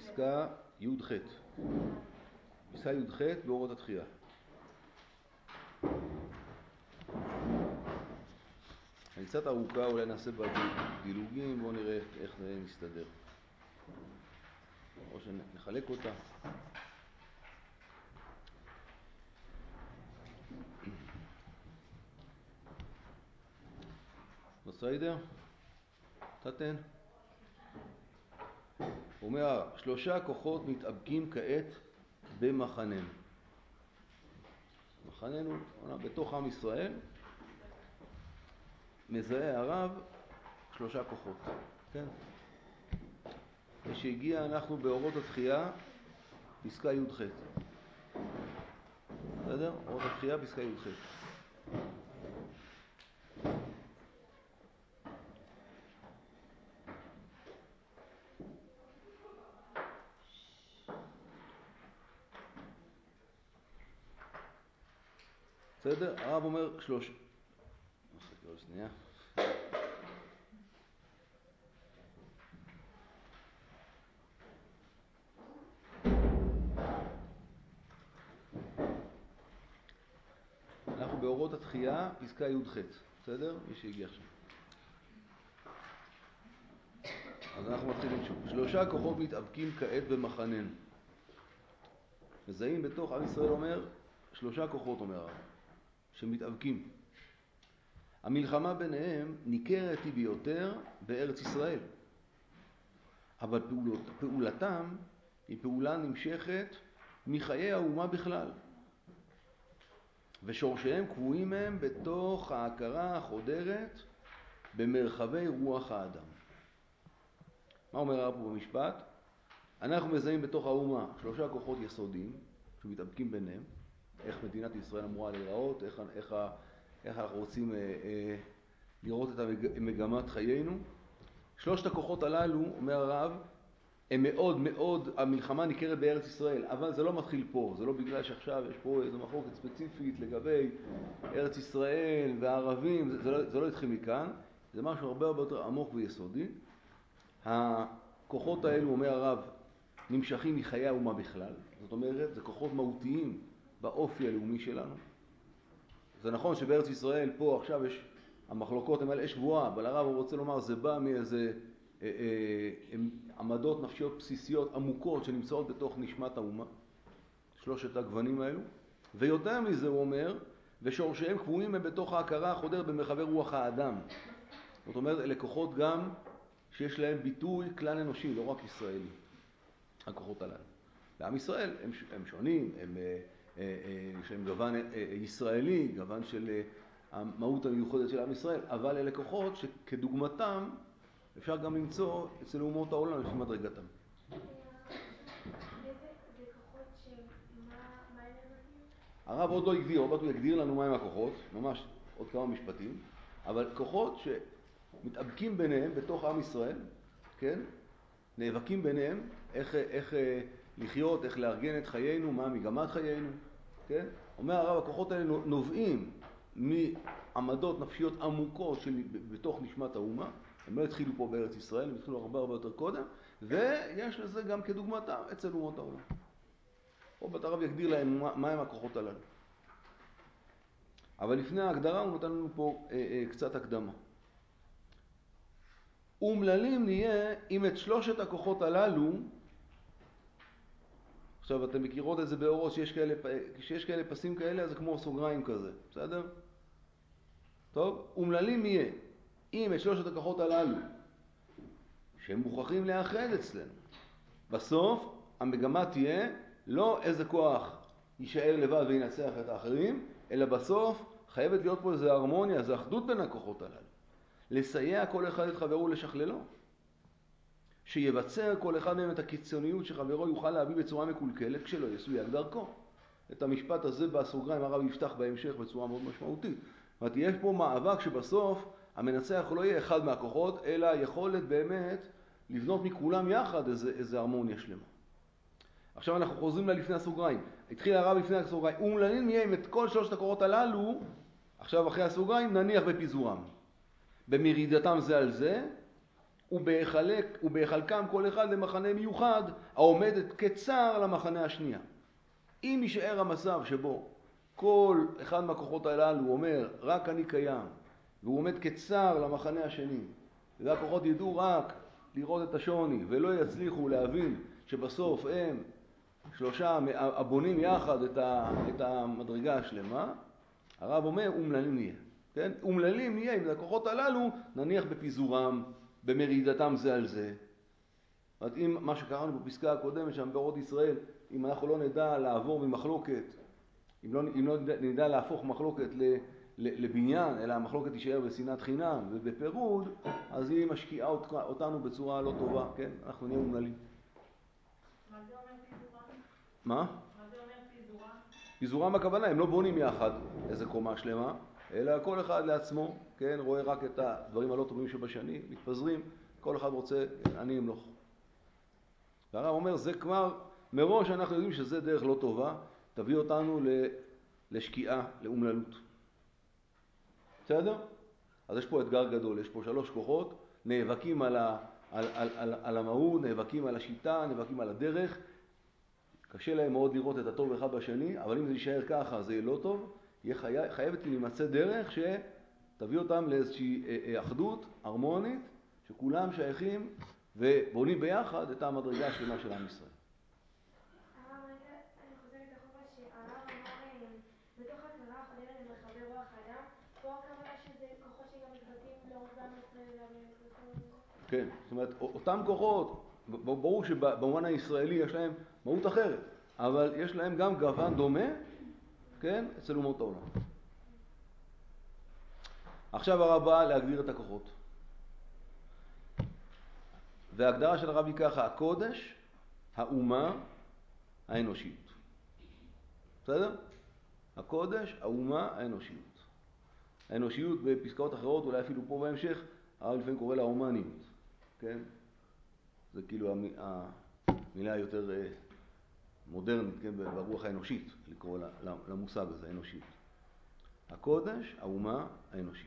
פסקה י"ח. פסקה י"ח באורות התחייה. אני קצת ארוכה, אולי נעשה בדילוגים, בואו נראה איך זה נסתדר. או שנחלק אותה. בסדר? תתן. הוא אומר, 3 כוחות מתאבקים כעת במחננו. מחננו, בתוך עם ישראל, מזהה הרב 3 כוחות. כן? כשהגיע אנחנו באורות התחייה, פסקה י"ח. בסדר? אורות התחייה, פסקה י"ח. בסדר? הרב אומר 3. שנייה. אנחנו באורות התחייה, פסקה י"ח. בסדר? מי שהגיע עכשיו. אז אנחנו מתחילים שוב. 3 כוחות מתאבקים כעת במחננו. מזהים בתוך עם ישראל אומר 3 כוחות, אומר הרב, שמתאבקים. המלחמה ביניהם ניכרת היא ביותר בארץ ישראל. אבל פעולתם היא פעולה נמשכת מחיי האומה בכלל. ושורשיהם קבועים מהם בתוך ההכרה החודרת במרחבי רוח האדם. מה אומר הרב פה במשפט? אנחנו מזהים בתוך האומה 3 כוחות יסודיים שמתאבקים ביניהם. איך מדינת ישראל אמורה להיראות, איך אנחנו רוצים לראות את מגמת חיינו. 3 הכוחות הללו, אומר הרב, הם מאוד מאוד, המלחמה ניכרת בארץ ישראל, אבל זה לא מתחיל פה, זה לא בגלל שעכשיו יש פה איזו מחלוקת ספציפית לגבי ארץ ישראל והערבים, זה לא התחיל מכאן, זה משהו הרבה יותר עמוק ויסודי. הכוחות האלו, אומר הרב, נמשכים מחיי האומה בכלל, זאת אומרת, זה כוחות מהותיים באופי הלאומי שלנו. זה נכון שבארץ ישראל פה עכשיו יש, המחלוקות הן על אש גבוהה, אבל הרב הוא רוצה לומר, זה בא מאיזה עמדות נפשיות בסיסיות עמוקות שנמצאות בתוך נשמת האומה, 3 הגוונים האלו. ויותר מזה הוא אומר, ושורשיהם קבועים הם בתוך ההכרה החודרת במרחבי רוח האדם. זאת אומרת, אלה כוחות גם שיש להם ביטוי כלל אנושי, לא רק ישראלי, הכוחות הללו. לעם ישראל הם שונים, יש להם גוון ישראלי, גוון של המהות המיוחדת של עם ישראל, אבל אלה כוחות שכדוגמתם אפשר גם למצוא אצל אומות העולם לפי מדרגתם. זה כוחות שמה הם מבטאים? הרב עוד לא הגדיר, עוד מעט הוא יגדיר לנו מהם הכוחות, ממש עוד כמה משפטים, אבל כוחות שמתאבקים ביניהם בתוך עם ישראל, כן? נאבקים ביניהם, איך לחיות, איך לארגן את חיינו, מה מגמת חיינו, כן? אומר הרב, הכוחות האלה נובעים מעמדות נפשיות עמוקות בתוך נשמת האומה. הם לא התחילו פה בארץ ישראל, הם התחילו הרבה יותר קודם, ויש לזה גם כדוגמתם אצל אומות העולם. עוד הרב יגדיר להם מהם הכוחות הללו. אבל לפני ההגדרה הוא נותן לנו פה קצת הקדמה. אומללים נהיה אם את 3 הכוחות הללו, עכשיו אתם מכירות את זה באורות שיש כאלה פסים כאלה, אז זה כמו סוגריים כזה, בסדר? טוב, אומללים נהיה אם את 3 הכוחות הללו, שהם מוכרחים לאחד אצלנו. בסוף המגמה תהיה לא איזה כוח יישאר לבד וינצח את האחרים, אלא בסוף חייבת להיות פה איזו הרמוניה, איזו אחדות בין הכוחות הללו. לסייע כל אחד את חברו לשכללו. שיבצר כל אחד מהם את הקיצוניות שחברו יוכל להביא בצורה מקולקלת כשלא יסויג דרכו. את המשפט הזה בסוגריים הרב יפתח בהמשך בצורה מאוד משמעותית. זאת אומרת, יש פה מאבק שבסוף המנצח לא יהיה אחד מהכוחות, אלא יכולת באמת לבנות מכולם יחד איזה הרמוניה שלמה. עכשיו אנחנו חוזרים לפני הסוגריים. התחיל הרב לפני הסוגריים. אומללים נהיה עם את כל 3 הכוחות הללו, עכשיו אחרי הסוגריים נניח בפיזורם. במרידתם זה על זה, ובהחלקם כל אחד למחנה מיוחד העומדת כצר למחנה השנייה. אם יישאר המצב שבו כל אחד מהכוחות הללו אומר רק אני קיים, והוא עומד כצר למחנה השני, והכוחות ידעו רק לראות את השוני ולא יצליחו להבין שבסוף הם שלושה הבונים יחד את המדרגה השלמה, הרב אומר אומללים נהיה. כן? אומללים נהיה אם הכוחות הללו נניח בפיזורם, במרידתם זה על זה. זאת אומרת, אם מה שקראנו בפסקה הקודמת שם באורות ישראל, אם אנחנו לא נדע לעבור ממחלוקת, אם לא נדע להפוך מחלוקת לבניין, אלא המחלוקת תישאר בשנאת חינם ובפירוד, אז היא משקיעה אותנו בצורה לא טובה, כן? אנחנו נהיה אומללים. מה זה אומר פיזורם? מה? מה זה אומר פיזורם? פיזורם הכוונה, הם לא בונים יחד איזה קומה שלמה, אלא כל אחד לעצמו, כן? רואה רק את הדברים הלא טובים שבשני, מתפזרים, כל אחד רוצה, אני אמלוך. והרב אומר, זה כבר, מראש אנחנו יודעים שזה דרך לא טובה, תביא אותנו לשקיעה, לאומללות. בסדר? אז יש פה אתגר גדול, יש פה 3 כוחות, נאבקים על המהות, נאבקים על השיטה, נאבקים על הדרך. קשה להם מאוד לראות את הטוב אחד בשני, אבל אם זה יישאר ככה, זה יהיה לא טוב. חייבת להימצא דרך שתביא אותם לאיזושהי אחדות הרמונית, שכולם שייכים ובונים ביחד את המדרגה השלמה של עם ישראל. הרב, רגע, אני חוזרת אחורה שהרב אמר בתוך הכרה החודרת למרחבי רוח האדם, פה הכוונה שזה כוחות שגם מתבטאים לאורך בעם ישראל, כן, זאת אומרת, אותם כוחות, ברור שבמובן הישראלי יש להם מהות אחרת, אבל יש להם גם גוון דומה, כן, אצל אומות העולם. עכשיו הרב בא להגדיר את הכוחות. וההגדרה של הרב היא ככה, הקודש, האומה, האנושיות. בסדר? הקודש, האומה, האנושיות. האנושיות בפסקאות אחרות, אולי אפילו פה בהמשך, הרב לפעמים קורא לה הומניות. כן? זה כאילו המילה היותר מודרנית, כן? ברוח האנושית, לקרוא למושג הזה, האנושיות. הקודש, האומה, האנושיות.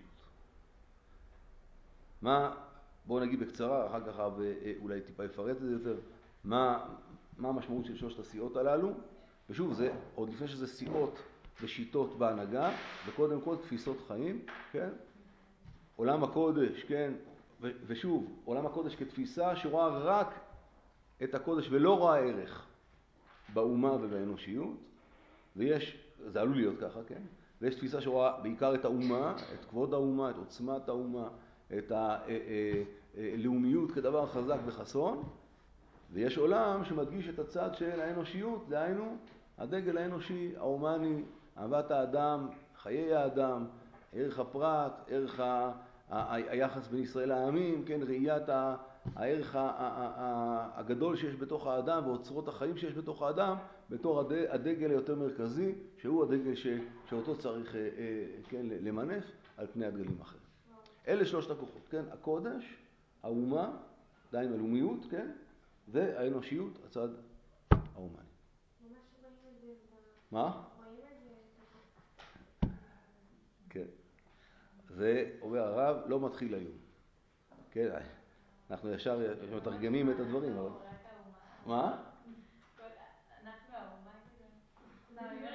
בואו נגיד בקצרה, אחר כך אולי טיפה יפרט את זה יותר, מה המשמעות של 3 הסיעות הללו? ושוב, זה עוד לפני שזה סיעות ושיטות בהנהגה, וקודם כל תפיסות חיים, כן? עולם הקודש, כן? ושוב, עולם הקודש כתפיסה שרואה רק את הקודש ולא רואה ערך באומה ובאנושיות, זה עלול להיות ככה, כן? ויש תפיסה שרואה בעיקר את האומה, את כבוד האומה, את עוצמת האומה, את הלאומיות כדבר חזק וחסון, ויש עולם שמדגיש את הצד של האנושיות, דהיינו הדגל האנושי, ההומני, אהבת האדם, חיי האדם, ערך הפרט, ערך היחס בין ישראל לעמים, כן, ראיית הערך הגדול שיש בתוך האדם ואוצרות החיים שיש בתוך האדם, בתור הדגל היותר מרכזי, שהוא הדגל שאותו צריך כן, למנף על פני הדגלים אחרים. אלה 3 הכוחות, כן? הקודש, האומה, דהיינו הלאומיות, כן? והאנושיות, הצד ההומני. ממש רואים את זה. מה? רואים את זה. כן. זה אומר הרב, לא מתחיל היום. כן, אנחנו ישר מתרגמים את הדברים, אבל... מה? אנחנו האומה, כאילו.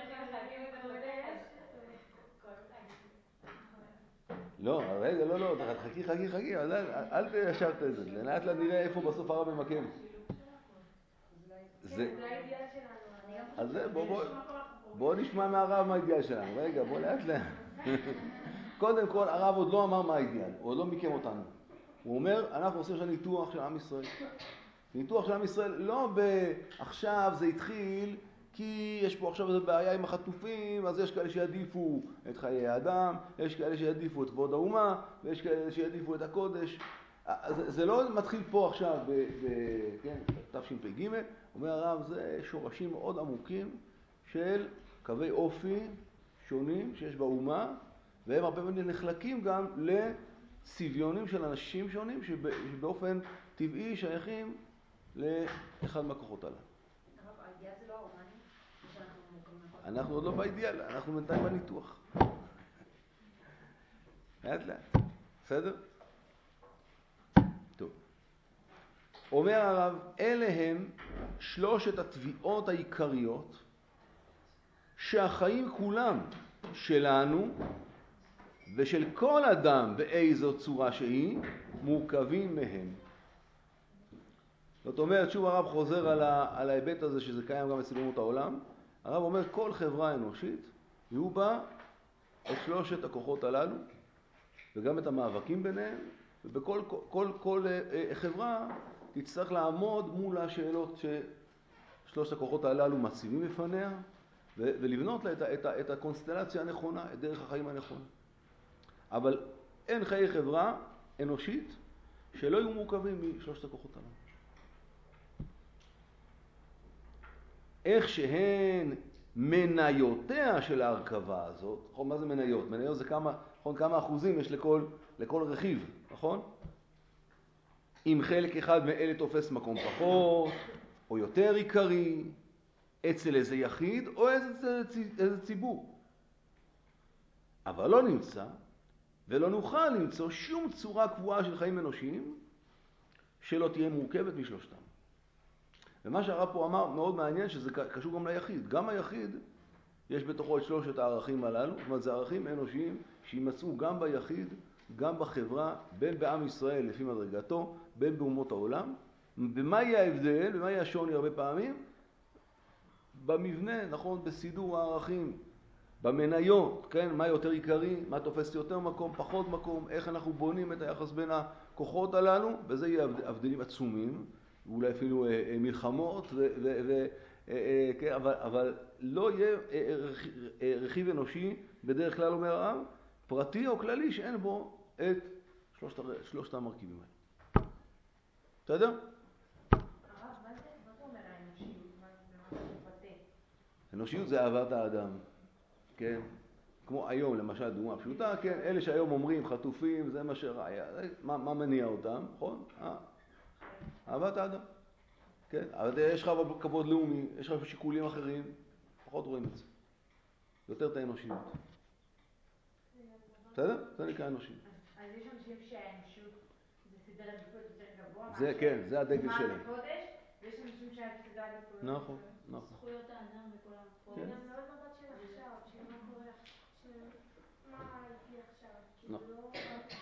לא, רגע, לא, חכי, אל תשארת את זה, לאט לאט נראה איפה בסוף הרב ממקם. זה האידיאל שלנו. אז בוא נשמע מהרב מה האידיאל שלנו. רגע, בוא לאט לאט. קודם כל, הרב עוד לא אמר מה האידיאל, הוא עוד לא מיקם אותנו. הוא אומר, אנחנו עושים עכשיו ניתוח של עם ישראל. ניתוח של עם ישראל, לא עכשיו זה התחיל, כי יש פה עכשיו איזו בעיה עם החטופים, אז יש כאלה שיעדיפו את חיי האדם, יש כאלה שיעדיפו את כבוד האומה, ויש כאלה שיעדיפו את הקודש. זה לא מתחיל פה עכשיו, כן, תשפ"ג, אומר הרב, זה שורשים מאוד עמוקים של קווי אופי שונים שיש באומה, והם הרבה פעמים נחלקים גם לצביונים של אנשים שונים שבאופן טבעי שייכים לאחד מהכוחות הללו. הרב, האידיאל זה לא ההומני? אנחנו עוד לא באידיאל, אנחנו בינתיים בניתוח. לאט לאט. בסדר? טוב. אומר הרב, אלה הם שלושת התביעות העיקריות שהחיים כולם שלנו ושל כל אדם באיזו צורה שהיא מורכבים מהם. זאת אומרת, שוב הרב חוזר על ההיבט הזה שזה קיים גם אצל אומות העולם. הרב אומר, כל חברה אנושית יהיו בה את שלושת הכוחות הללו וגם את המאבקים ביניהם, ובכל חברה תצטרך לעמוד מול השאלות ששלושת הכוחות הללו מציבים בפניה ולבנות לה את הקונסטלציה הנכונה, את דרך החיים הנכונה. אבל אין חיי חברה אנושית שלא יהיו מורכבים משלושת הכוחות הללו. איך שהן מניותיה של ההרכבה הזאת, נכון? מה זה מניות? מניות זה כמה אחוזים יש לכל רכיב, נכון? אם חלק אחד מאלה תופס מקום פחות או יותר עיקרי, אצל איזה יחיד או איזה ציבור. אבל לא נמצא ולא נוכל למצוא שום צורה קבועה של חיים אנושיים שלא תהיה מורכבת משלושתם. ומה שהרב פה אמר מאוד מעניין, שזה קשור גם ליחיד. גם היחיד יש בתוכו את שלושת הערכים הללו, זאת אומרת זה ערכים אנושיים שימצאו גם ביחיד, גם בחברה, בין בעם ישראל לפי מדרגתו, בין באומות העולם. ומה יהיה ההבדל, ומה יהיה השוני הרבה פעמים? במבנה, נכון, בסידור הערכים, במניות, כן, מה יותר עיקרי, מה תופס יותר מקום, פחות מקום, איך אנחנו בונים את היחס בין הכוחות הללו, וזה יהיה הבדלים עצומים, ואולי אפילו מלחמות, כן, אבל לא יהיה רכיב אנושי, בדרך כלל אומר הרב, פרטי או כללי שאין בו את שלושת המרכיבים האלה. בסדר? הרב, מה זה אומר האנושיות? מה זה מפתה? אנושיות זה אהבת האדם, כן? כמו היום, למשל, דוגמה פשוטה, כן? אלה שהיום אומרים חטופים, זה מה שראיה, מה מניע אותם, נכון? אהבת האדם. כן? אבל יש לך כבוד לאומי, יש לך שיקולים אחרים, פחות רואים את זה. יותר את האנושיות. בסדר? זה נקרא אנושיות. אז יש אנשים שהאנושיות זה סדר עדיפויות יותר גבוה? זה כן, זה הדגל שלהם. מה זה קודש? ויש אנשים שהסדר עדיפויות... נכון, נכון. זכויות האדם וכל המקום. זה גם לא מבט של עכשיו, של מה קורה, של מה הייתי עכשיו, כאילו לא...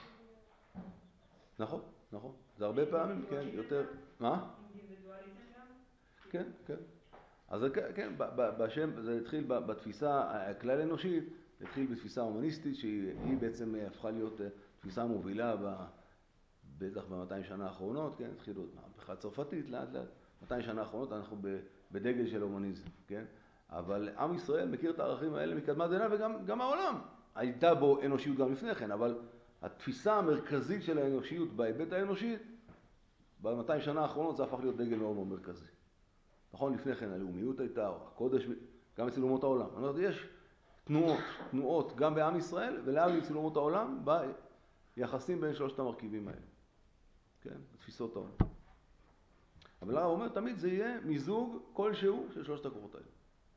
נכון, נכון. זה הרבה פעמים, כן, יותר... מה? אינדיבידואליזם גם? כן, כן. אז כן, בשם, זה התחיל בתפיסה הכלל אנושית, זה התחיל בתפיסה הומניסטית, שהיא בעצם הפכה להיות תפיסה מובילה בטח ב-200 שנה האחרונות, כן, התחילו מהפכה צרפתית, לאט לאט, 200 שנה האחרונות אנחנו בדגל של הומניזם, כן? אבל עם ישראל מכיר את הערכים האלה מקדמת דנא, וגם העולם הייתה בו אנושיות גם לפני כן, אבל התפיסה המרכזית של האנושיות בהיבט האנושי, ב-200 שנה האחרונות זה הפך להיות דגל מאוד מאוד מרכזי. נכון, לפני כן הלאומיות הייתה, או הקודש, גם אצל אומות העולם. זאת אומרת, יש תנועות גם בעם ישראל, ולהבדיל אצל אומות העולם, ביחסים בין שלושת המרכיבים האלה. כן? בתפיסות העולם. אבל הרב אומר, תמיד זה יהיה מיזוג כלשהו של שלושת הכוחות האלה.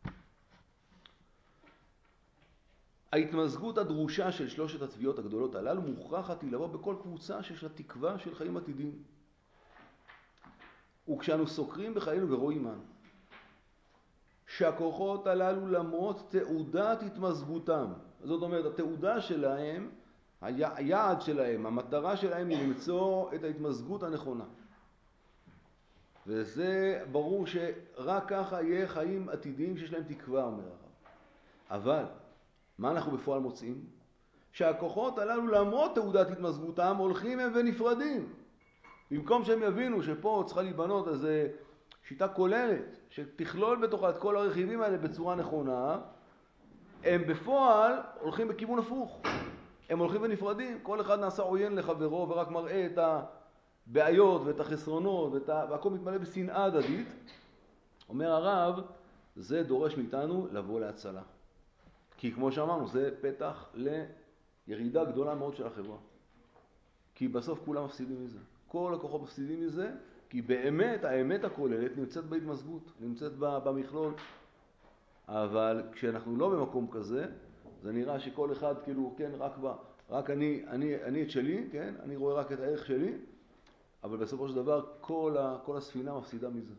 ההתמזגות הדרושה של שלושת התביעות הגדולות הללו מוכרחת היא לבוא בכל קבוצה שיש לה תקווה של חיים עתידים. וכשאנו סוקרים בחיינו ורואים שהכוחות הללו למרות תעודת התמזגותם, זאת אומרת התעודה שלהם, היעד שלהם, המטרה שלהם היא למצוא את ההתמזגות הנכונה. וזה ברור שרק ככה יהיה חיים עתידיים שיש להם תקווה, אומר הרב. אבל מה אנחנו בפועל מוצאים? שהכוחות הללו למרות תעודת התמזגותם הולכים הם ונפרדים. במקום שהם יבינו שפה צריכה להיבנות איזו שיטה כוללת שתכלול בתוכה את כל הרכיבים האלה בצורה נכונה, הם בפועל הולכים בכיוון הפוך. הם הולכים ונפרדים, כל אחד נעשה עוין לחברו ורק מראה את הבעיות ואת החסרונות והכל מתמלא בשנאה הדדית. אומר הרב, זה דורש מאיתנו לבוא להצלה. כי כמו שאמרנו, זה פתח לירידה גדולה מאוד של החברה. כי בסוף כולם מפסידים מזה. כל הכוחות מפסידים מזה, כי באמת האמת הכוללת נמצאת בהתמזגות, נמצאת במכלול. אבל כשאנחנו לא במקום כזה, זה נראה שכל אחד כאילו, כן, רק אני את שלי, כן, אני רואה רק את הערך שלי, אבל בסופו של דבר כל הספינה מפסידה מזה.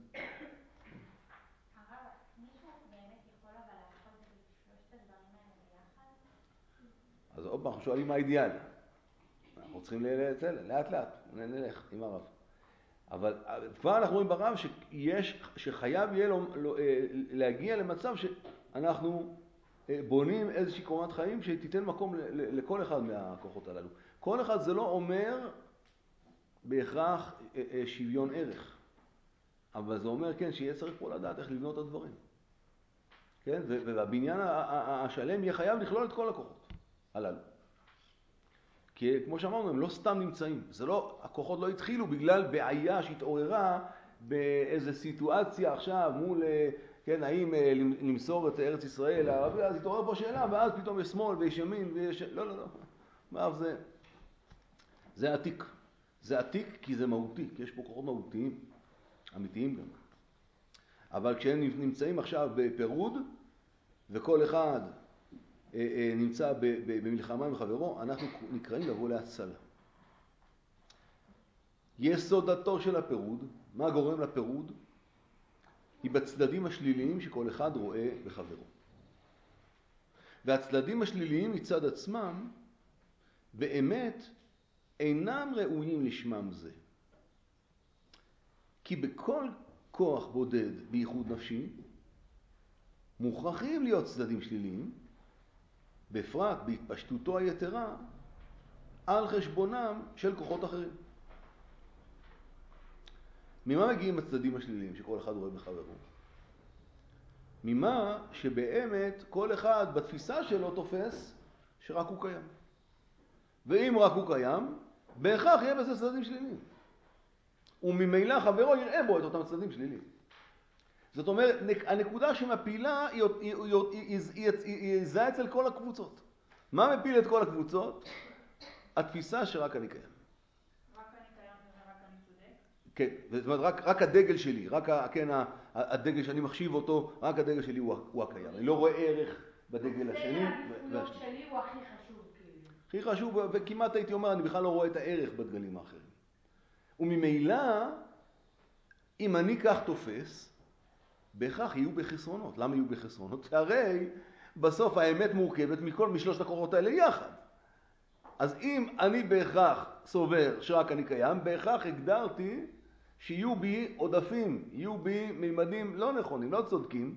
הרב, מישהו באמת יכול אבל לעשות את שלושת הדברים האלה ביחד? אז עוד פעם, אנחנו שואלים מה האידיאל. אנחנו צריכים לאט לאט, נלך עם הרב. אבל כבר אנחנו רואים ברב שחייב יהיה להגיע למצב שאנחנו בונים איזושהי קומת חיים שתיתן מקום לכל אחד מהכוחות הללו. כל אחד זה לא אומר בהכרח שוויון ערך, אבל זה אומר כן שיהיה צריך פה לדעת איך לבנות את הדברים. כן? והבניין השלם יהיה חייב לכלול את כל הכוחות הללו. כי כמו שאמרנו, הם לא סתם נמצאים. זה לא, הכוחות לא התחילו בגלל בעיה שהתעוררה באיזו סיטואציה עכשיו מול, כן, האם למסור את ארץ ישראל לערבי, אז התעורר פה שאלה, ואז פתאום יש שמאל ויש ימין ויש... לא, לא, לא. מה זה עתיק. זה עתיק כי זה מהותי, כי יש פה כוחות מהותיים, אמיתיים גם. אבל כשהם נמצאים עכשיו בפירוד, וכל אחד נמצא במלחמה עם חברו, אנחנו נקראים לבוא להצלה. יסודתו של הפירוד, מה גורם לפירוד? היא בצדדים השליליים שכל אחד רואה בחברו. והצדדים השליליים מצד עצמם באמת אינם ראויים לשמם זה. כי בכל כוח בודד בייחוד נפשי מוכרחים להיות צדדים שליליים, בפרט בהתפשטותו היתרה על חשבונם של כוחות אחרים. ממה מגיעים הצדדים השליליים שכל אחד רואה בחברו? ממה שבאמת כל אחד בתפיסה שלו תופס שרק הוא קיים. ואם רק הוא קיים, בהכרח יהיה בזה צדדים שליליים. וממילא חברו יראה בו את אותם צדדים שליליים. זאת אומרת, הנקודה שמפילה היא יזהה אצל כל הקבוצות. מה מפיל את כל הקבוצות? התפיסה שרק אני קיים. רק אני קיים ורק אני צודק? כן, זאת אומרת, רק הדגל שלי, הדגל שאני מחשיב אותו, רק הדגל שלי הוא הקיים. אני לא רואה ערך בדגל השני. סדר העדיפויות שלי הוא הכי חשוב, כאילו. הכי חשוב, וכמעט הייתי אומר, אני בכלל לא רואה את הערך בדגלים האחרים. וממילא, אם אני כך תופס, בהכרח יהיו בחסרונות. למה יהיו בחסרונות? הרי בסוף האמת מורכבת משלושת הכוחות האלה יחד. אז אם אני בהכרח סובר שרק אני קיים, בהכרח הגדרתי שיהיו בי עודפים, יהיו בי מימדים לא נכונים, לא צודקים,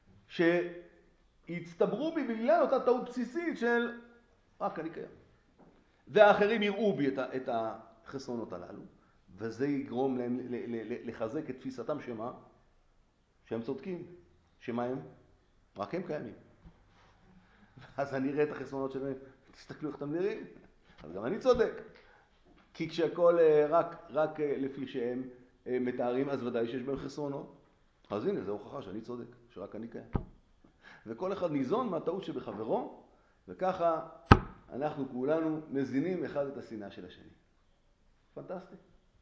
שיצטברו בי בגלל אותה טעות בסיסית של רק אני קיים. והאחרים יראו בי את החסרונות הללו, וזה יגרום להם לחזק את תפיסתם שמה? שהם צודקים. שמה הם? רק הם קיימים. ואז אני אראה את החסרונות שלהם, תסתכלו איך אתם נראים. אז גם אני צודק. כי כשהכל רק לפי שהם מתארים, אז ודאי שיש בהם חסרונות. אז הנה, זו הוכחה שאני צודק, שרק אני קיים. וכל אחד ניזון מהטעות שבחברו, וככה אנחנו כולנו מזינים אחד את השנאה של השני. פנטסטי.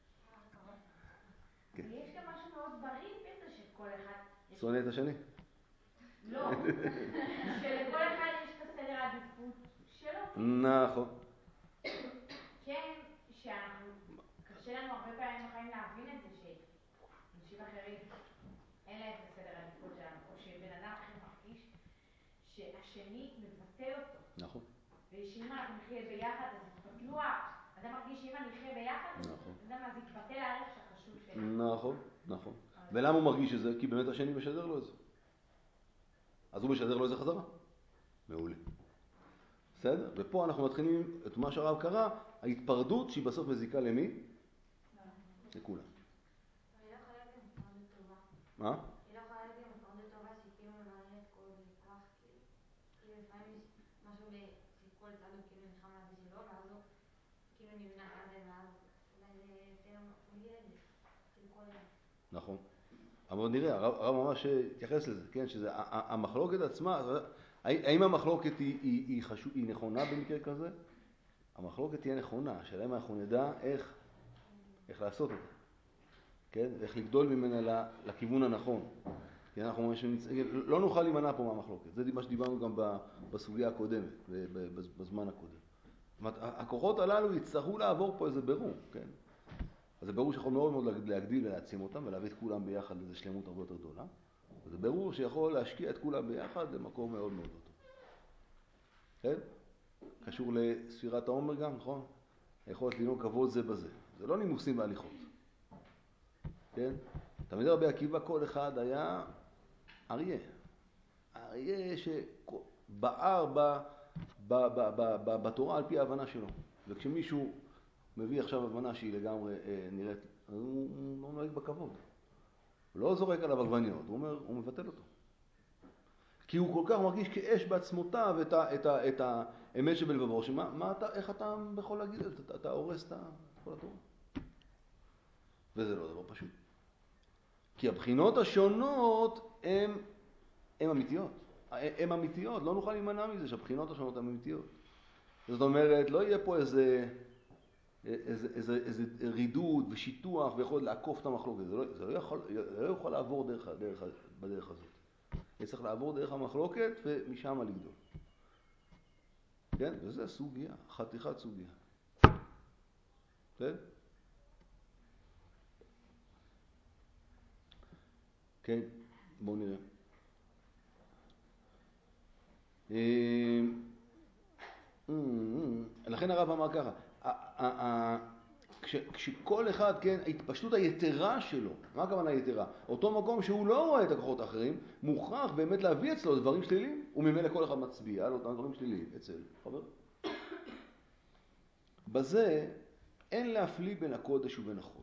יש גם משהו מאוד בריא בזה שכל אחד... שונא את השני? לא, שלכל אחד יש את הסדר העדיפות שלו. נכון. כן, שאנחנו, קשה לנו הרבה פעמים בחיים להבין את זה, שאנשים אחרים אין להם את הסדר העדיפות שלנו, או שבן אדם אחר מרגיש שהשני מבטל אותו. נכון. ושאם אנחנו נחיה ביחד, אז יתבטלו, אדם מרגיש שאם אני אחיה ביחד, אז יתבטל הערך החשוב שלנו. נכון, נכון. ולמה הוא מרגיש את זה? כי באמת השני משדר לו את זה. אז הוא משדר לו את זה חזרה. מעולה. בסדר? ופה אנחנו מתחילים את מה שהרב קרא, ההתפרדות שהיא בסוף מזיקה למי? לכולם. אני לא יכולה להיות גם התפרדות טובה. מה? אני לא יכולה להיות גם התפרדות טובה שכאילו ממלאת כל כוח, כאילו לפעמים יש משהו שכל צד הוא כאילו נלחם על זה שלו, ואז הוא כאילו נבנה כזה, ואז אולי זה יותר מגיע את זה, כאילו כל זה. נכון. אבל נראה, הרב ממש התייחס לזה, כן? שזה המחלוקת עצמה, האם המחלוקת היא נכונה במקרה כזה? המחלוקת תהיה נכונה, השאלה אם אנחנו נדע איך לעשות את זה. כן? איך לגדול ממנה לכיוון הנכון. כי אנחנו לא נוכל להימנע פה מהמחלוקת. זה מה שדיברנו גם בסוגיה הקודמת, בזמן הקודם. זאת אומרת, הכוחות הללו יצטרכו לעבור פה איזה ברור, כן? אז זה ברור שיכול מאוד מאוד להגדיל ולהעצים אותם ולהביא את כולם ביחד לאיזו שלמות הרבה יותר גדולה. וזה ברור שיכול להשקיע את כולם ביחד למקום מאוד מאוד טוב. כן? קשור לספירת העומר גם, נכון? היכולת לנהוג כבוד זה בזה. זה לא נימוסים והליכות. כן? תלמידי רבי עקיבא כל אחד היה אריה. אריה שבער בתורה על פי ההבנה שלו. וכשמישהו מביא עכשיו הבנה שהיא לגמרי נראית, הוא לא נוהג בכבוד. הוא לא זורק עליו עגבניות, הוא מבטל אותו. כי הוא כל כך מרגיש כאש בעצמותיו את האמת שבלבבו, איך אתה יכול להגיד את זה? אתה הורס את כל התורה. וזה לא דבר פשוט. כי הבחינות השונות הן אמיתיות. הן אמיתיות, לא נוכל להימנע מזה שהבחינות השונות הן אמיתיות. זאת אומרת, לא יהיה פה איזה רידוד ושיטוח ויכול לעקוף את המחלוקת. זה לא יכול לעבור בדרך הזאת. צריך לעבור דרך המחלוקת ומשם לגדול. כן? וזה סוגיה, חתיכת סוגיה. כן? כן, בואו נראה. לכן הרב אמר ככה, כשכל אחד, כן, ההתפשטות היתרה שלו, מה הכוונה היתרה? אותו מקום שהוא לא רואה את הכוחות האחרים, מוכרח באמת להביא אצלו דברים שליליים, וממילא כל אחד מצביע על אותם דברים שליליים אצל חבר. בזה אין להפליא בין הקודש ובין החול.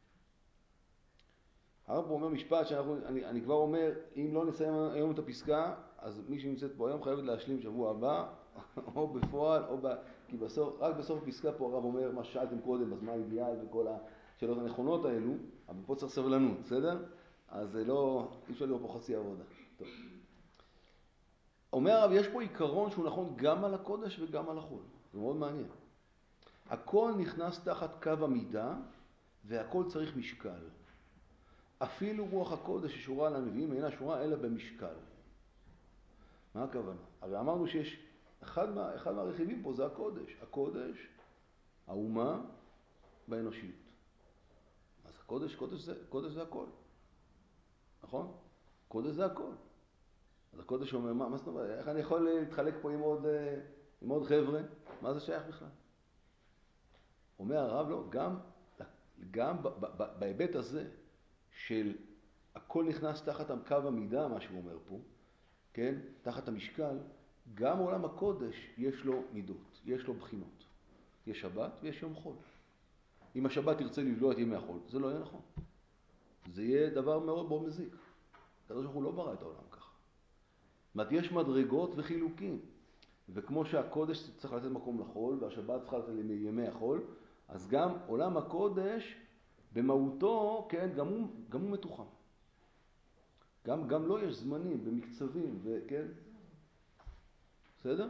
הרב פה אומר משפט שאני כבר אומר, אם לא נסיים היום את הפסקה, אז מי שנמצאת פה היום חייבת להשלים שבוע הבא, או בפועל, כי רק בסוף הפסקה פה הרב אומר מה ששאלתם קודם, אז מה האידיאל וכל השאלות הנכונות האלו, אבל פה צריך סבלנות, בסדר? אז זה לא, אי אפשר לראות פה חצי עבודה. טוב. אומר הרב, יש פה עיקרון שהוא נכון גם על הקודש וגם על החול. זה מאוד מעניין. הכל נכנס תחת קו המידה, והכל צריך משקל. אפילו רוח הקודש ששורה על הנביאים אינה שורה אלא במשקל. מה הכוונה? הרי אמרנו שיש אחד מהרכיבים פה זה הקודש. הקודש, האומה והאנושיות. אז קודש זה הכל. נכון? קודש זה הכל. אז הקודש אומר, מה זאת אומרת? איך אני יכול להתחלק פה עם עוד חבר'ה? מה זה שייך בכלל? אומר הרב לא, גם בהיבט הזה של הכל נכנס תחת קו המידה, מה שהוא אומר פה, כן? תחת המשקל, גם עולם הקודש יש לו מידות, יש לו בחינות. יש שבת ויש יום חול. אם השבת תרצה לבלוע את ימי החול, זה לא יהיה נכון. זה יהיה דבר מאוד מאוד מזיק. הקדוש ברוך הוא לא ברא את העולם ככה. זאת אומרת, יש מדרגות וחילוקים. וכמו שהקודש צריך לתת מקום לחול, והשבת צריכה לתת ימי החול, אז גם עולם הקודש במהותו, כן, גם הוא מתוחם. גם לא יש זמנים במקצבים, וכן? בסדר?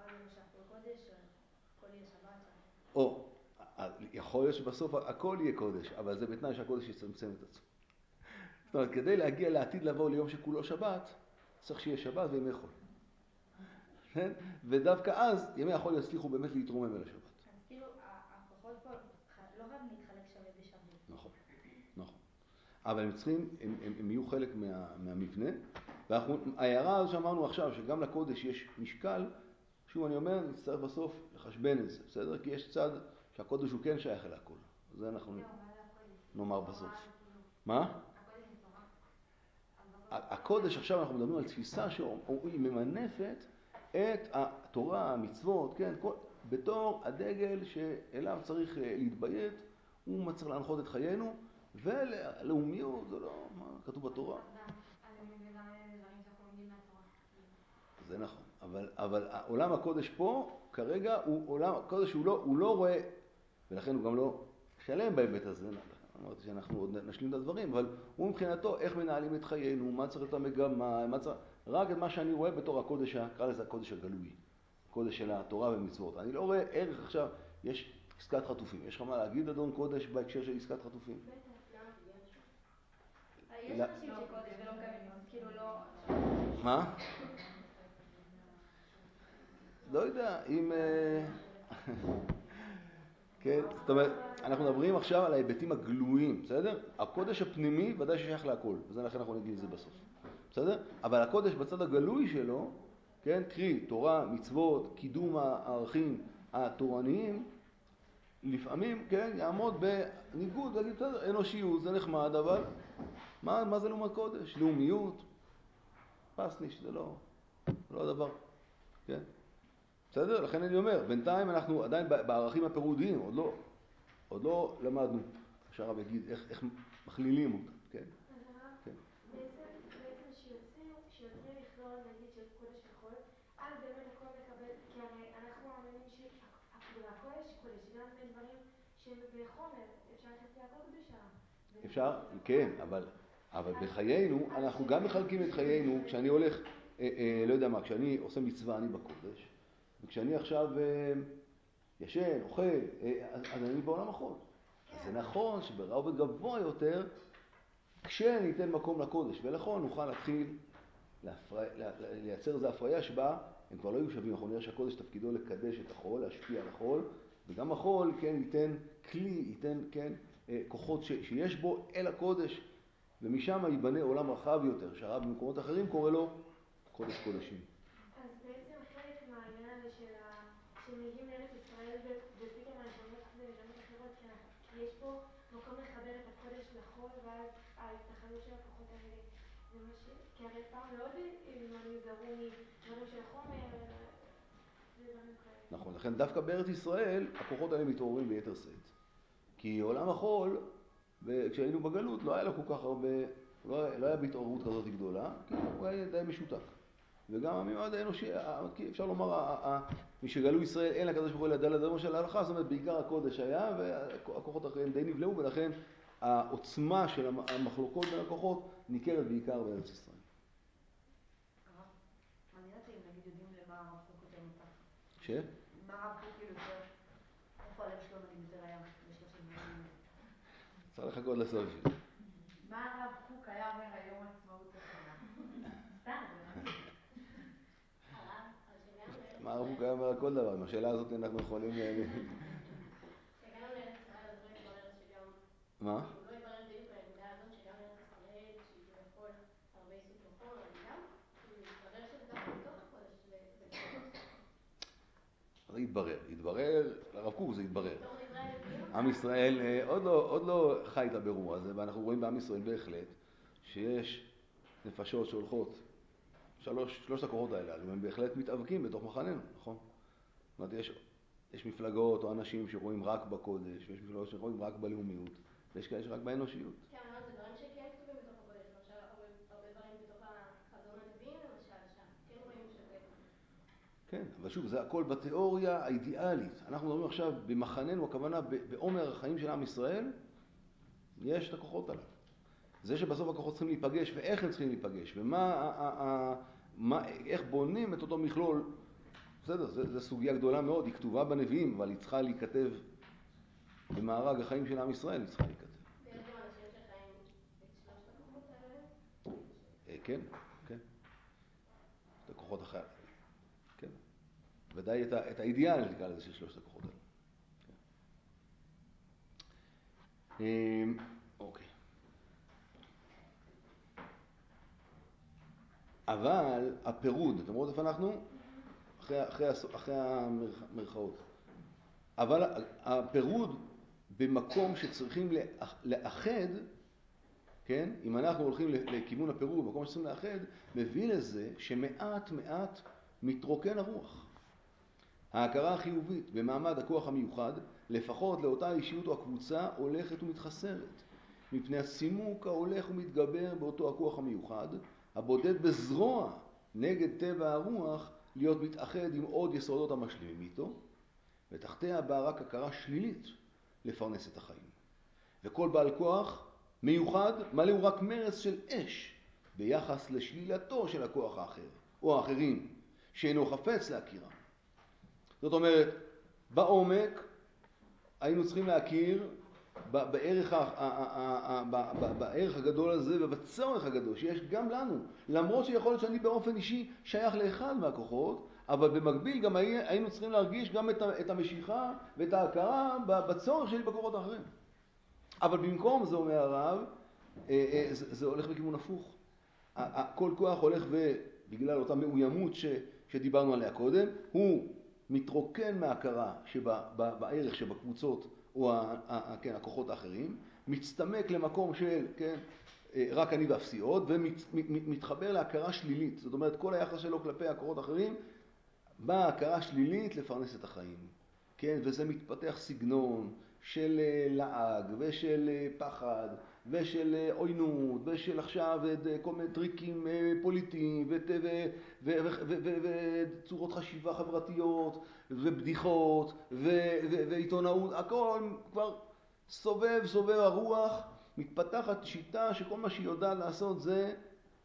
או, יכול להיות שבסוף הכל יהיה קודש, אבל זה בתנאי שהקודש יצמצם את עצמו. זאת אומרת, כדי להגיע לעתיד לבוא ליום שכולו שבת, צריך שיהיה שבת וימי חול. כן? ודווקא אז ימי החול יצליחו באמת להתרומם אל השבת. אז כאילו, הכוחות פה לא חייב להתחלק שווה בשווה. נכון, נכון. אבל הם צריכים, הם יהיו חלק מהמבנה. וההערה הזו שאמרנו עכשיו, שגם לקודש יש משקל, שוב אני אומר, נצטרך בסוף לחשבן את זה, בסדר? כי יש צד שהקודש הוא כן שייך אל הכל. זה אנחנו נאמר בסוף. מה? הקודש, עכשיו אנחנו מדברים על תפיסה שהיא ממנפת את התורה, המצוות, כן? בתור הדגל שאליו צריך להתביית, הוא צריך להנחות את חיינו, ולאומיות, זה לא, מה כתוב בתורה? זה נכון, אבל עולם הקודש פה, כרגע, עולם הקודש הוא לא רואה, ולכן הוא גם לא שלם בהיבט הזה, אמרתי שאנחנו עוד נשלים את הדברים, אבל הוא מבחינתו איך מנהלים את חיינו, מה צריך את המגמה, רק את מה שאני רואה בתור הקודש, קרא לזה הקודש הגלוי, הקודש של התורה ומצוות. אני לא רואה ערך עכשיו, יש עסקת חטופים. יש לך מה להגיד, אדון קודש, בהקשר של עסקת חטופים? יש אנשים שקודש ולא מקיימים, אז כאילו לא... מה? לא יודע, אם... כן, זאת אומרת, אנחנו מדברים עכשיו על ההיבטים הגלויים, בסדר? הקודש הפנימי ודאי ששייך להכל, וזה לכן אנחנו נגיד את זה בסוף. בסדר? אבל הקודש בצד הגלוי שלו, כן, קרי, תורה, מצוות, קידום הערכים התורניים, לפעמים, כן, יעמוד בניגוד, להגיד, בסדר, אנושיות, זה נחמד, אבל מה זה לעומת קודש? לאומיות? פסניש, זה לא הדבר, כן? בסדר? לכן אני אומר, בינתיים אנחנו עדיין בערכים הפירודיים, עוד לא למדנו, אפשר הרב יגיד, איך מכלילים אותם, כן? אז בעצם שיוצרים לכלול, נגיד, של קודש וחול, אז באמת הכל מקבל, כי הרי אנחנו מאמינים שהקודש קודש, גם בדברים שהם בחומר, אפשר לחפש הכל קדושה. אפשר, כן, אבל בחיינו, אנחנו גם מחלקים את חיינו, כשאני הולך, לא יודע מה, כשאני עושה מצווה, אני בקודש, וכשאני עכשיו ישן, אוכל, אז אני בעולם החול. אז זה נכון שברובד גבוה יותר, כשניתן מקום לקודש ולחול, נוכל להתחיל לייצר איזו הפריה שבה הם כבר לא יהיו שווים. אנחנו נראה שהקודש תפקידו לקדש את החול, להשפיע על החול, וגם החול, כן, ייתן כלי, ייתן, כן, כוחות שיש בו אל הקודש, ומשם ייבנה עולם רחב יותר, שהרב במקומות אחרים קורא לו קודש קודשים. אז בעצם חלק מהעניין הזה שמגיעים לארץ ישראל ופתאום הנשמות ונשמות אחרות, כי יש פה מקום לחבר את הקודש לחול, ואז ההתאחדות של הכוחות האלה, זה מה כי הרי פעם מאוד נזהרו מדברים של חומר, ודברים כאלה. נכון, לכן דווקא בארץ ישראל הכוחות האלה מתעוררים ביתר שאת. כי עולם החול, כשהיינו בגלות, לא היה לו כל כך הרבה, לא היה בהתעוררות כזאת גדולה, כי הוא היה די משותק. וגם הממד האנושי, אפשר לומר, מי שגלו ישראל אין לקדוש ברוך הוא לדל הדבר של ההלכה, זאת אומרת בעיקר הקודש היה, והכוחות האחרים די נבלעו, ולכן העוצמה של המחלוקות בין הכוחות ניכרת בעיקר בארץ ישראל. מעניין אותי אם נגיד יודעים למה הרב קוק יותר נותח. ש? מה הרב קוק כאילו יותר, איפה הלב שלו נגיד יותר היה בשלושת דברים? צריך לחכות לסוף שלי. מה הרב קוק היה אומר היום עצמאות השנה? סתם, זה מה? מה הרב קוק היה אומר על כל דבר? עם השאלה הזאת אנחנו יכולים... כשהגענו לארץ ישראל אז לא התברר שגם... מה? לא התברר בדיוק העמדה הזאת שגם לארץ ישראל, שהיא כביכול הרבה עיסוק בחומר, אבל גם התברר שזה דווקא בתוך הקודש, זה התברר, לרב קוק זה התברר. עם ישראל עוד לא חי את הבירור הזה, ואנחנו רואים בעם ישראל בהחלט שיש נפשות שהולכות, שלושת הכוחות האלה, הם בהחלט מתאבקים בתוך מחננו, נכון? זאת אומרת, יש מפלגות או אנשים שרואים רק בקודש, ויש מפלגות שרואים רק בלאומיות, ויש כאלה שרק באנושיות. כן, אבל זה דברים שכן כתובים בתוך הקודש, למשל הרבה דברים בתוך החזון הנביאים, למשל, שם כן רואים שזה... כן, אבל שוב, זה הכל בתיאוריה האידיאלית. אנחנו מדברים עכשיו במחננו, הכוונה בעומר החיים של עם ישראל, יש את הכוחות הללו. זה שבסוף הכוחות צריכים להיפגש, ואיך הם צריכים להיפגש, איך בונים את אותו מכלול, בסדר, זו סוגיה גדולה מאוד, היא כתובה בנביאים, אבל היא צריכה להיכתב במארג החיים של עם ישראל, היא צריכה להיכתב. ויש גם אנשים שחיים את שלושת הכוחות האלה? כן, כן. את הכוחות אחרי, כן. ודאי את האידיאל נקרא לזה של שלושת הכוחות האלה. אוקיי. אבל הפירוד, אתם רואים איפה אנחנו? אחרי המרכאות. אבל הפירוד במקום שצריכים לאחד, כן? אם אנחנו הולכים לכיוון הפירוד, במקום שצריכים לאחד, מביא לזה שמעט מעט מתרוקן הרוח. ההכרה החיובית במעמד הכוח המיוחד, לפחות לאותה אישיות או הקבוצה, הולכת ומתחסרת. מפני הסימוק ההולך ומתגבר באותו הכוח המיוחד, הבודד בזרוע נגד טבע הרוח, להיות מתאחד עם עוד יסודות המשלימים איתו, ותחתיה באה רק הכרה שלילית לפרנס את החיים. וכל בעל כוח מיוחד מלא הוא רק מרץ של אש ביחס לשלילתו של הכוח האחר, או האחרים, שאינו חפץ להכירם. זאת אומרת, בעומק היינו צריכים להכיר בערך הגדול הזה ובצורך הגדול שיש גם לנו. למרות שיכול להיות שאני באופן אישי שייך לאחד מהכוחות, אבל במקביל גם היינו צריכים להרגיש גם את המשיכה ואת ההכרה בצורך שלי בכוחות האחרים. אבל במקום זה, אומר הרב, זה הולך בכיוון הפוך. כל כוח הולך בגלל אותה מאוימות שדיברנו עליה קודם, הוא מתרוקן מההכרה בערך שבקבוצות או הכוחות האחרים, מצטמק למקום של רק אני ואפסי עוד, ומתחבר להכרה שלילית. זאת אומרת, כל היחס שלו כלפי הכוחות האחרים, באה הכרה שלילית לפרנס את החיים. כן? וזה מתפתח סגנון של לעג ושל פחד ושל עוינות ושל עכשיו כל מיני טריקים פוליטיים וצורות חשיבה חברתיות ובדיחות ועיתונאות. הכל כבר סובב הרוח, מתפתחת שיטה שכל מה שהיא יודעת לעשות זה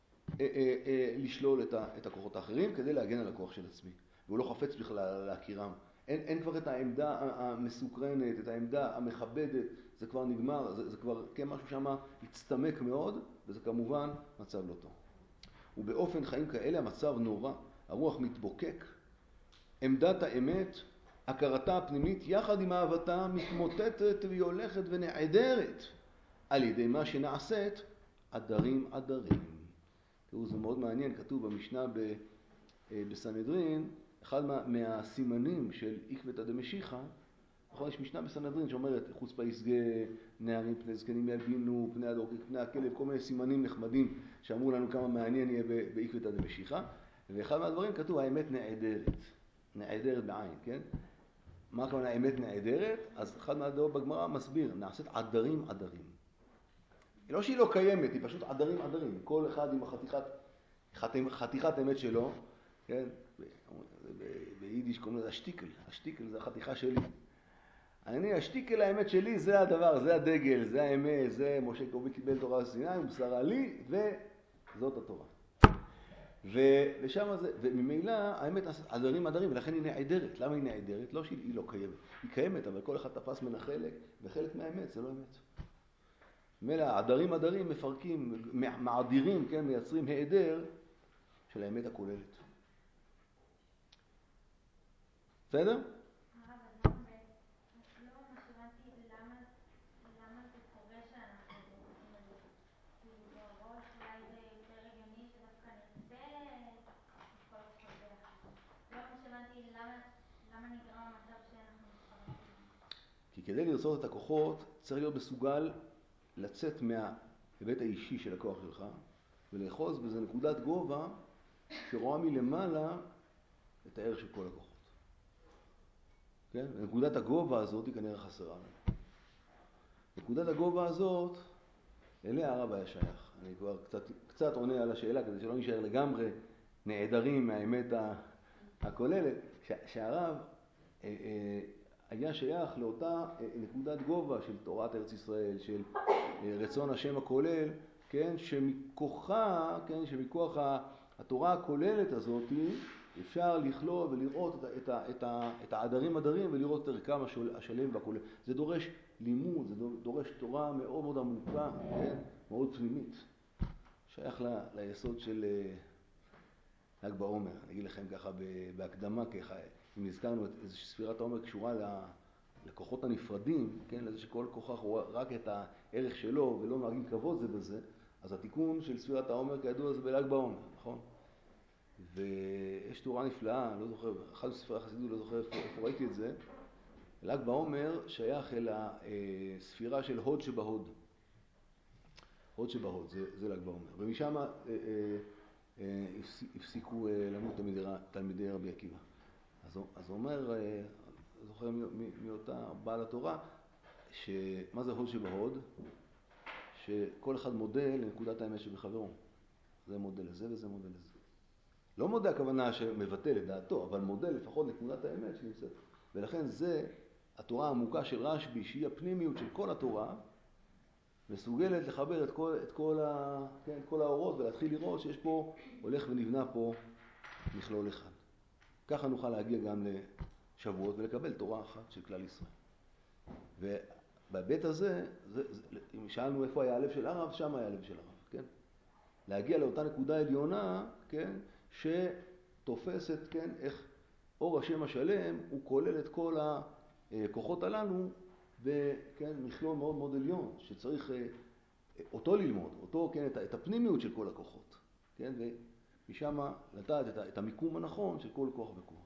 לשלול את הכוחות האחרים כדי להגן על הכוח של עצמי. והוא לא חפץ בכלל להכירם. אין כבר את העמדה המסוקרנת, את העמדה המכבדת, זה כבר נגמר, זה כבר משהו שמה הצטמק מאוד, וזה כמובן מצב לא טוב. ובאופן חיים כאלה המצב נורא, הרוח מתבוקק, עמדת האמת, הכרתה הפנימית, יחד עם אהבתה, מתמוטטת והיא הולכת ונעדרת על ידי מה שנעשית עדרים. תראו, זה מאוד מעניין, כתוב במשנה בסנהדרין, אחד מהסימנים של עקבתא דמשיחא, נכון, יש משנה בסנהדרין שאומרת חוצפה יסגה, נערים פני זקנים יבינו, פני הדור פני הכלב, כל מיני סימנים נחמדים שאמרו לנו כמה מעניין יהיה בעקבתא דמשיחא. ואחד מהדברים כתוב האמת נעדרת בעין, כן? מה הכוונה האמת נעדרת? אז אחד מהדעות בגמרא מסביר, נעשית עדרים. לא שהיא לא קיימת, היא פשוט עדרים. כל אחד עם חתיכת אמת שלו, כן? ביידיש קוראים לזה השטיקל זה החתיכה שלי. השטיקל האמת שלי זה הדבר, זה הדגל, זה האמת, זה משה קובי קיבל תורה בסיני, הוא מסרה לי, וזאת התורה. ושם זה, וממילא האמת נעשית עדרים, ולכן היא נעדרת. למה היא נעדרת? לא שהיא לא קיימת. היא קיימת, אבל כל אחד תפס מן החלק, וחלק מהאמת זה לא אמת. ממילא עדרים מפרקים, מעדירים, כן, מייצרים העדר של האמת הכוללת. בסדר? כי כדי לרצות את הכוחות צריך להיות מסוגל לצאת מההיבט האישי של הכוח שלך ולאחוז בזה נקודת גובה שרואה מלמעלה את הערך של כל הכוחות. כן? נקודת הגובה הזאת היא כנראה חסרה לנו. נקודת הגובה הזאת, אליה הרב היה שייך. אני כבר קצת עונה על השאלה כדי שלא נשאר לגמרי נעדרים מהאמת הכוללת. שהרב היה שייך לאותה נקודת גובה של תורת ארץ ישראל, של רצון השם הכולל, כן? שמכוחה, כן? שמכוח התורה הכוללת הזאת אפשר לכלול ולראות את העדרים ולראות את ערכם השלם והכולל. זה דורש לימוד, זה דורש תורה מאוד מאוד עמוקה, כן? מאוד פנימית. שייך ליסוד של ל"ג בעומר. אני אגיד לכם ככה בהקדמה, אם נזכרנו את איזו ספירת העומר קשורה לכוחות הנפרדים, כן? לזה שכל כוכך הוא רק את הערך שלו ולא נוהגים כבוד זה בזה, אז התיקון של ספירת העומר כידוע זה בל"ג בעומר, נכון? ויש תורה נפלאה, לא זוכר, אחד מספרי החסידות, לא זוכר איפה ראיתי את זה. ל"ג בעומר שייך אל הספירה של הוד שבהוד. הוד שבהוד, זה ל"ג בעומר. ומשם הפסיקו למות תלמידי רבי עקיבא. אז אומר, זוכר מאותה בעל התורה, שמה זה הוד שבהוד? שכל אחד מודה לנקודת האמת שבחברו. זה מודה לזה וזה מודה לזה. לא מודה הכוונה שמבטל את דעתו, אבל מודה לפחות נקודת האמת שנמצאת. ולכן זה התורה העמוקה של רשב"י, שהיא הפנימיות של כל התורה, מסוגלת לחבר את כל האורות ולהתחיל לראות שיש פה, הולך ונבנה פה מכלול אחד. ככה נוכל להגיע גם לשבועות ולקבל תורה אחת של כלל ישראל. ובהיבט הזה, אם שאלנו איפה היה הלב של הרב, שם היה הלב של הרב, כן? להגיע לאותה נקודה עליונה, כן? שתופסת, כן? איך אור השם השלם הוא כולל את כל הכוחות הללו במכלול מאוד מאוד עליון, שצריך אותו ללמוד, אותו, כן, את הפנימיות של כל הכוחות, כן, ומשם לדעת את המיקום הנכון של כל כוח וכוח.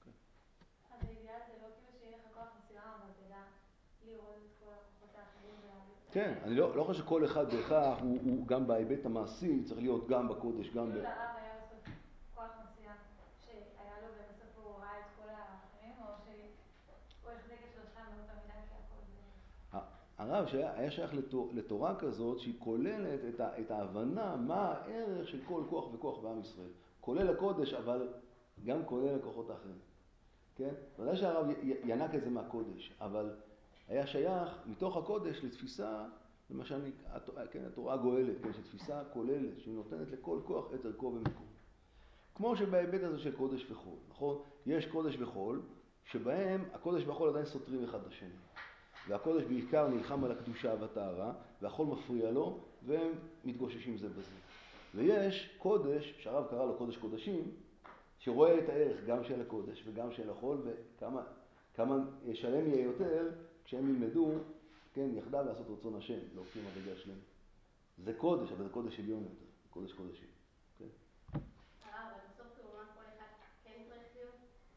אז האידיאל זה לא כאילו שיהיה לך כוח מסוים, אבל תדע לראות את כל הכוחות האחרים. כן, אני לא חושב שכל אחד בהכרח הוא גם בהיבט המעשי, צריך להיות גם בקודש, גם כאילו לרב היה בסוף כוח מסוים שהיה לו ובסוף הוא ראה את כל האחרים, או שהוא החזיק את שלושתם באותה מידה כי הכל זה... הרב היה שייך לתורה כזאת שהיא כוללת את ההבנה מה הערך של כל כוח וכוח בעם ישראל. כולל הקודש, אבל גם כולל הכוחות האחרים. כן? ודאי שהרב ינק את זה מהקודש, אבל היה שייך מתוך הקודש לתפיסה, למשל, כן, התורה הגואלת, כן, שתפיסה כוללת, שהיא נותנת לכל כוח את ערכו ומקום. כמו שבהיבט הזה של קודש וחול, נכון? יש קודש וחול, שבהם הקודש והחול עדיין סותרים אחד לשני. והקודש בעיקר נלחם על הקדושה והטהרה, והחול מפריע לו, והם מתגוששים זה בזה. ויש קודש, שהרב קרא לו קודש קודשים, שרואה את הערך גם של הקודש וגם של החול, וכמה שלם יהיה יותר כשהם ילמדו, כן, יחדיו לעשות רצון השם, להופכים עבודה שלם. זה קודש, אבל זה קודש עליון יותר, קודש קודשים. כן? אבל בסוף כמובן כל אחד כן צריך להיות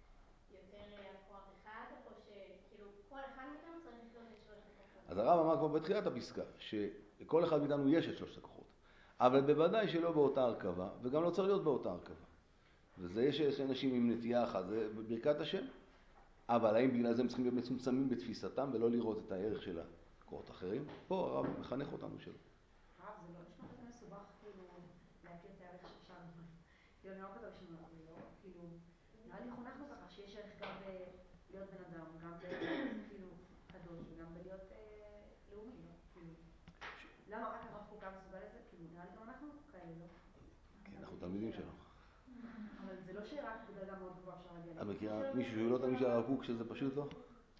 יותר כוח אחד, או שכאילו כל אחד מאיתנו צריך להיות את שלושת הכוחות? אז הרב אמר כבר בתחילת הפסקה, שכל אחד מאיתנו יש את שלושת הכוחות, אבל בוודאי שלא באותה הרכבה, וגם לא צריך להיות באותה הרכבה. וזה יש אנשים עם נטייה אחת, זה ברכת השם. אבל האם בגלל זה הם צריכים להיות מצומצמים בתפיסתם ולא לראות את הערך של הכוחות אחרים? פה הרב מחנך אותנו שלא. הרב, זה לא נשמע כזה מסובך, כאילו, להכיר את הערך של שם. כאילו, אני לא כתוב שם, לא, כאילו, נראה לי חונכנו ככה שיש ערך גם בלהיות בן אדם, גם כאילו קדוש, וגם בלהיות לאומי, לא? כאילו, למה רק הרב כל כך מסוגל לזה? כאילו, נראה לי גם אנחנו כאלה, לא? כן, אנחנו תלמידים שלנו. אבל זה לא שרק בדרגה מאוד גבוהה אפשר להגיע. את מכירה מישהו שהוא לא תלמיד של הרב קוק שזה פשוט לא?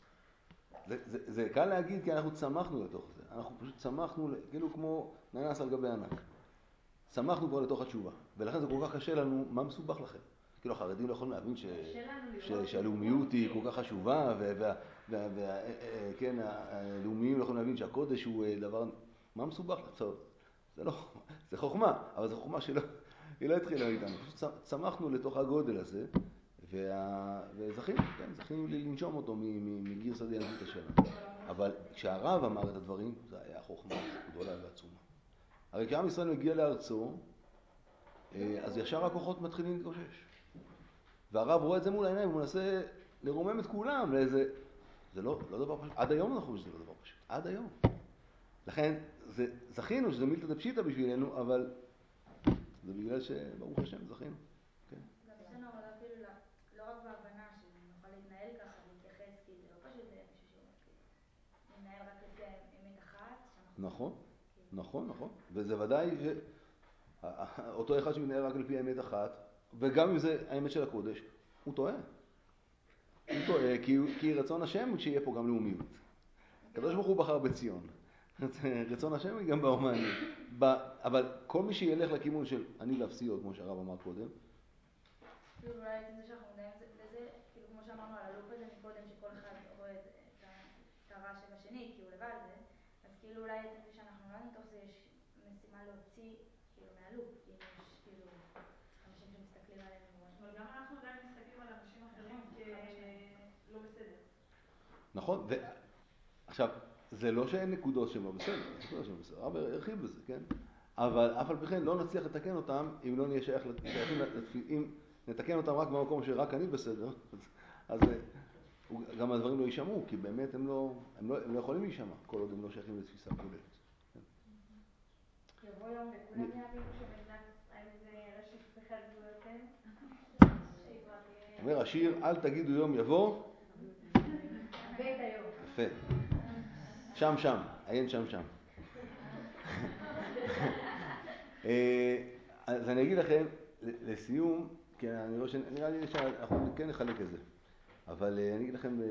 זה קל להגיד כי אנחנו צמחנו לתוך זה. אנחנו פשוט צמחנו, כאילו כמו ננס על גבי ענק. צמחנו כבר לתוך התשובה. ולכן זה כל כך קשה לנו, מה מסובך לכם? כאילו החרדים לא יכולים להבין שהלאומיות היא כל כך חשובה, וכן, הלאומיים לא יכולים להבין שהקודש הוא דבר, מה מסובך? טוב, זה חוכמה, אבל זו חוכמה שלא, היא לא התחילה איתנו. פשוט צמחנו לתוך הגודל הזה, וזכינו, כן, זכינו לנשום אותו מגרסא דינקותא שלנו. אבל כשהרב אמר את הדברים, זה היה חוכמה גדולה ועצומה. הרי כשעם ישראל מגיע לארצו, אז ישר הכוחות מתחילים להתגושש. והרב רואה את זה מול העיניים, הוא מנסה לרומם את כולם לאיזה... זה לא דבר פשוט. עד היום אנחנו חושבים שזה לא דבר פשוט. עד היום. לכן, זכינו שזה מילתא דפשיטא בשבילנו, אבל זה בגלל שברוך השם זכינו. כן. גם יש לנו עבודה אפילו לא רק בהבנה שנוכל להתנהל ככה ולהתייחס, כי זה לא פשוט מישהו שהוא מתנהל רק לפי אמת אחת. נכון, נכון, נכון. וזה ודאי אותו אחד שמתנהל רק לפי האמת אחת, וגם אם זה האמת של הקודש, הוא טועה. הוא טועה כי רצון השם שיהיה פה גם לאומיות. הקדוש ברוך הוא בחר בציון. רצון השם היא גם בהומניות. אבל כל מי שילך לכיוון של אני להפסיעות, כמו שהרב אמר קודם, כאילו אולי את זה שאנחנו מודעים לזה, כאילו כמו שאמרנו על הלופ הזה מקודם, שכל אחד רואה את הרע שבשני, כי הוא לבד זה, אז כאילו אולי את זה שאנחנו לא מתוך זה יש משימה להוציא כאילו מהלופ, אם יש כאילו אנשים שמסתכלים עלינו. אבל גם אנחנו עדיין מסתכלים על אנשים אחרים כלא בסדר. נכון, עכשיו, זה לא שאין נקודות שהן לא בסדר, נקודות שהן בסדר, הרב הרחיב בזה, כן? אבל אף על פי כן לא נצליח לתקן אותם אם לא נהיה שייכים אם נתקן אותם רק במקום שרק אני בסדר, אז גם הדברים לא יישמעו, כי באמת הם לא יכולים להישמע, כל עוד הם לא שייכים לתפיסה כוללת. יבוא יום וכולם יאמינו שמדינת ישראל זה ראשית וחל גבולותיהם? אומר השיר, אל תגידו יום יבוא. בית היום. יפה. שם, עיין שם. אז אני אגיד לכם, לסיום, כי נראה לי שאנחנו כן נחלק את זה, אבל אני אגיד לכם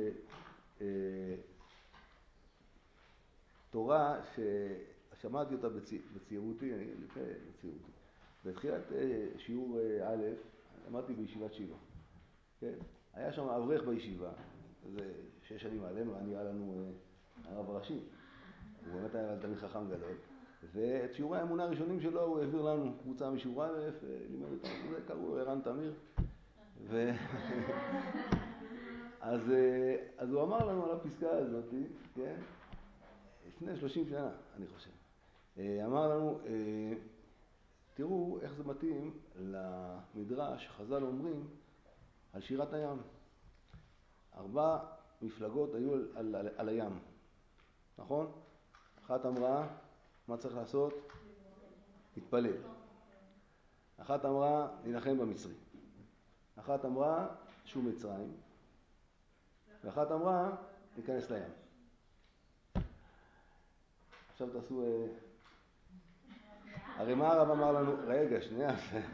תורה ששמעתי אותה בצעירותי, לפני בצעירותי. בתחילת שיעור א', למדתי בישיבת שיבה. כן? היה שם אברך בישיבה, זה 6 שנים עלינו, היה לנו הרב הראשי, הוא באמת היה תלמיד חכם גדול, ואת שיעורי האמונה הראשונים שלו הוא העביר לנו קבוצה משיעור א', לימד אותנו, זה קראו לו ערן תמיר, אז הוא אמר לנו על הפסקה הזאת, כן? לפני 30 שנה, אני חושב. אמר לנו, תראו איך זה מתאים למדרש, חז"ל אומרים, על שירת הים. 4 מפלגות היו על הים, נכון? אחת אמרה, מה צריך לעשות? להתפלל. אחת אמרה, להילחם במצרים. אחת אמרה, שוב מצרים. ואחת אמרה, להיכנס לים. עכשיו תעשו... הרי מה הרב אמר לנו? רגע, שנייה.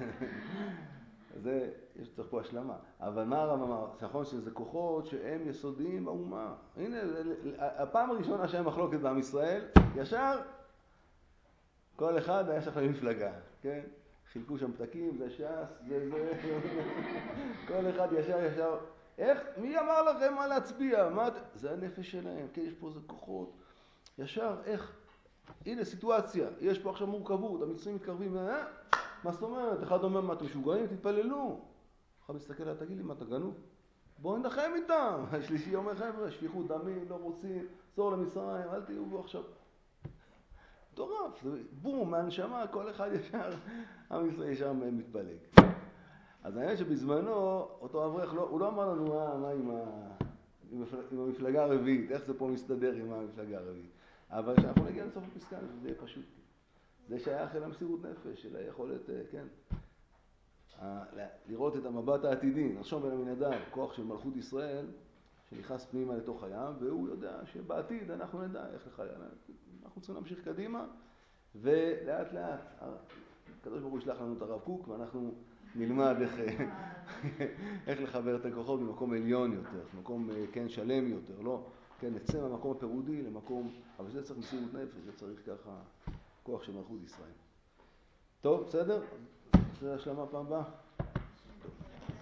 יש צריך פה השלמה. אבל מה הרב אמר? נכון שזה כוחות שהם יסודיים באומה. הנה, הפעם הראשונה שהיה מחלוקת בעם ישראל, ישר כל אחד היה שייך למפלגה, כן? חילקו שם פתקים, זה ש"ס, זה... כל אחד ישר... איך? מי אמר לכם מה להצביע? זה הנפש שלהם, כן? יש פה איזה כוחות. ישר, איך? הנה סיטואציה, יש פה עכשיו מורכבות, המצרים מתקרבים, מה זאת אומרת? אחד אומר, מה אתם משוגעים? תתפללו. אחד מסתכל עליו, תגיד לי, מה אתה גנוב? בואו נלחם איתם. השלישי אומר, חבר'ה, שפיכו דמים, לא רוצים, צור למצרים, אל תהיו בו עכשיו. מטורף, בום, מהנשמה, כל אחד ישר, עם ישראל ישר מתפלג. אז האמת שבזמנו, אותו אברך, הוא לא אמר לנו מה עם המפלגה הרביעית, איך זה פה מסתדר עם המפלגה הרביעית. אבל כשאנחנו נגיע לסוף הפסקה, זה יהיה פשוט. זה שייך אל המסירות נפש, של היכולת, כן, לראות את המבט העתידי. נחשוב בן עמינדב, כוח של מלכות ישראל, שנכנס פנימה לתוך הים, והוא יודע שבעתיד אנחנו נדע איך לחיה. אנחנו צריכים להמשיך קדימה, ולאט לאט, הקדוש ברוך הוא ישלח לנו את הרב קוק, ואנחנו נלמד איך לחבר את הכוחות במקום עליון יותר, מקום, כן, שלם יותר, לא, כן, נצא מהמקום הפירודי למקום, אבל זה צריך מסירות נפש, זה צריך ככה כוח של מלכות ישראל. טוב, בסדר? זה השלמה פעם הבאה.